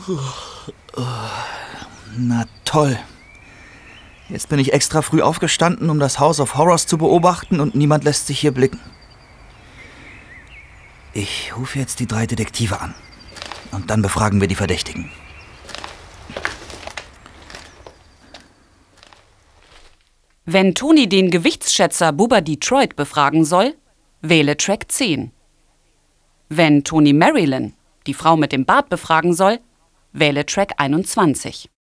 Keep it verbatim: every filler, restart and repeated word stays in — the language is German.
Na toll. Jetzt bin ich extra früh aufgestanden, um das House of Horrors zu beobachten, und niemand lässt sich hier blicken. Ich rufe jetzt die drei Detektive an. Und dann befragen wir die Verdächtigen. Wenn Toni den Gewichtsschätzer Bubba Detroit befragen soll, wähle Track zehn. Wenn Toni Marilyn, die Frau mit dem Bart, befragen soll, wähle Track einundzwanzig.